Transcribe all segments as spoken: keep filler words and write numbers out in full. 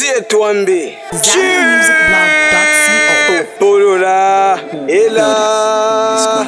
Tie tuambi Zion Music Blog dot co. Pulula ila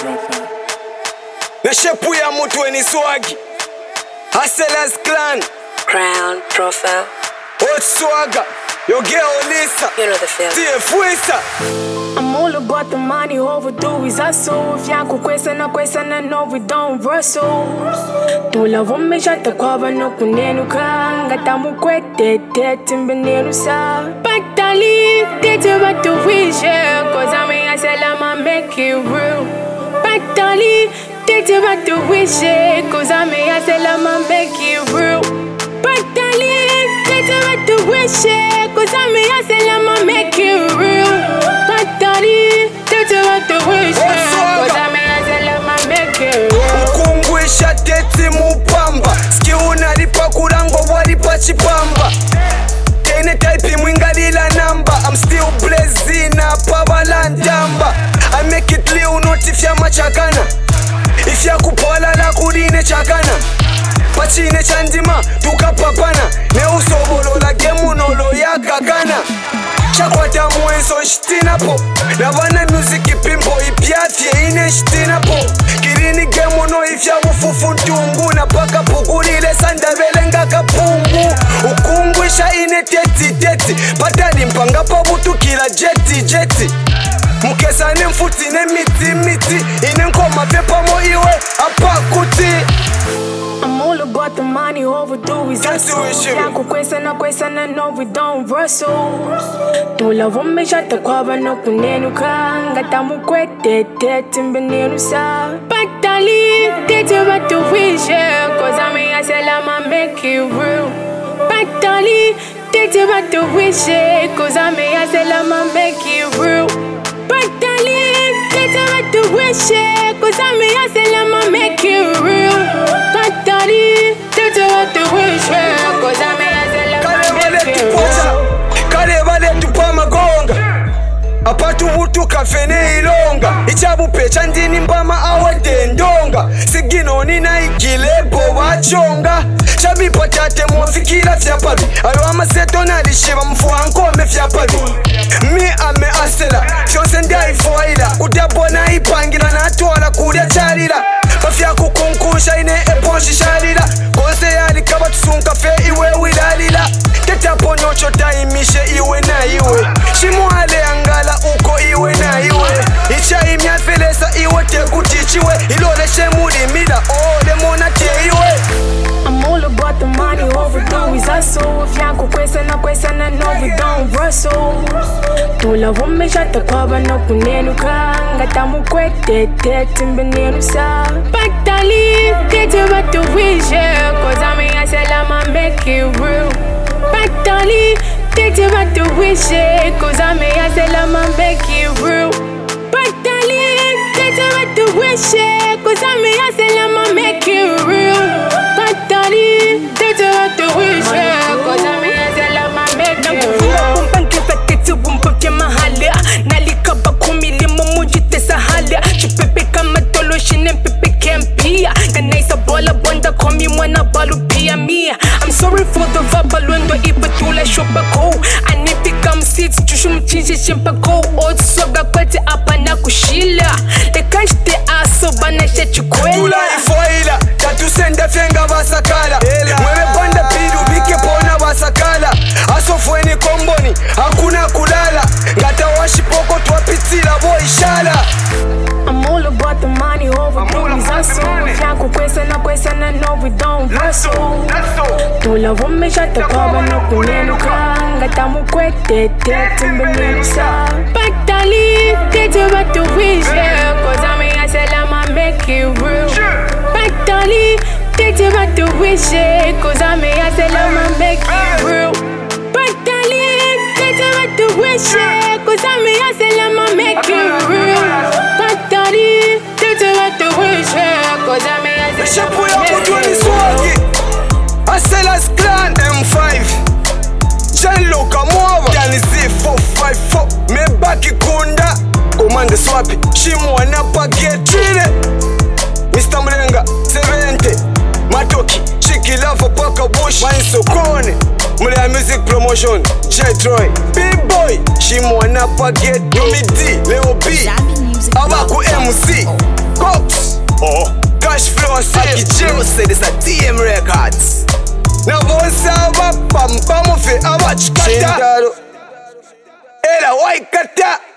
Neshepu ya mutu weni swagi Hustlers Clan Crown Profile. Hot Swagger Yo girl Lisa You know the feeling. Tie Fuisa I'm all about the money, overdue is hustle. If y'all could question a question, I know we don't wrestle. Tula vume shata kwaba no kunenuka. Ngata mukwete tete mbenenu sa. Patali, tete batu wishe. Cause I mean I said I'ma make it real. Patali, tete batu wishe. Cause I mean I said I'ma make it real. Patali, tete batu wishe. Cause I mean I said I'ma make it real. Patali, tete batu wishe. Cause I mean I said I'ma make it real. Ukungwisha tete mupamba Ski unalipa kurango walipa chipamba Kene type mwingalila namba I'm still blazing up abalandamba I make it liu notifya machakana Ifya kupola la kuline chakana Pachine chandima tukapapana Ne usobolola gemunolo ya kakana Chakwata mwenso nshitinapo Nabana music pimpo ipiathye ine nshitinapo Kirini gemuno ifya ufufu ntungu Na paka pukulile sandabele nga kapungu Ukungwisha ine teti teti Patali mpanga pabutu kila jeti jeti Mukesa ne mfuti ne miti miti Ine nkoma vepa mo iwe apakuti I'm all about the money, overdue is That's the way hustle. she Y'all could question a question, I know we don't wrestle. Tula vume shata kwaba no kunenuka. Ngata mukwete tete mbenenu sa. Patali, tete batu wishe. Cause I mean I said I'ma make it real. Patali, tete batu wishe. Cause I mean I said I'ma make it real. Patali, tete batu wishe. Cause I mean I said I'ma make it real. Patali, tete batu wishe. Cause I mean I said I'ma make it real. Kale vale tupa magonga Apatu utu kafene ilonga Ichabu pecha ndini mbama awade ndonga Sigino nina ikilebo wachonga Shabi patate mwafikila fyapabi Alo amaseto nalishiva mfuankome fyapabi Mi ame asela Fyonse ndai foila Kudabona ipangila na atuala kulia charila Mafya kukunkusha ine eponshi sharila Konse yali kaba tusunka fe iwe wilalila Teta ponyocho taimishe iwe na iwe Shimuale angala uko iwe na iwe Icha imya felesa iwe te kutichiwe Ilole shemuli mila ole mona te iwe I'm all about the money, overdue is hustle. If y'all could question a question, I know we don't wrestle. Tula vume shata kwaba no kunenuka. Ngata mukwete tete mbenenu sa. Patali, tete batu wishe. Cause I mean I said I'ma make it real. Patali, tete batu wishe. Cause I mean I said I'ma make it real. Patali, tete batu wishe. Cause I mean I said I'ma make it real. Patali, tete batu wishe. Cause I mean I said I'ma make it real. Mpange vaketi wumpavya mahala Nalika bakumili mumujite sahala Chipepe kama tolo shine mpepe kempia Ganaisa bola bonda komi mwana balu pia mia I'm sorry for the vabalwendo ipatula shopako Anipika msiti chushu mchinje shimpako Otsoga kwete apa na kushila Lekashte aso bana shechukwela Tula ifoila Tatu senda fenga basakala Mwewe banda piru bike pona basakala Aso fweni komboni Hakuna kulala Ngata washipoko tuwapitila boy shala I'm all about the money, overdue is hustle. If y'all could question a question, I know we don't wrestle. Tula vume shata kwaba no kunenuka. Ngata mukwete tete mbenenu sa. Patali, tete batu wishe. Cause I mean I said I'ma make it real. Patali, tete batu wishe. Cause I mean I said I'ma make it real. Patali, tete batu wishe. Cause I mean I said I'ma make it real. Patali, tete batu wishe. Cause I mean I said Neshepu ya I'ma make mutu weni it swagi real. Hustlers Clan M five Jan Loka Mwava Jani Z four five four Mebaki kunda Komande swapi Shimu wanapa getrile Mister Mlenga seventy Matoki Chiki lava paka bush Wine sokone Mulea Music Promotion, J-Troy, B-Boy, Shimwana Paget, Yomi D, Leo B, Abaku M C, Cox, oh, Cash Flow, Saki Jero, say this a T M Records. Now Bonsaba, Pam Pamofe, Abach Kata, Ela Waikata.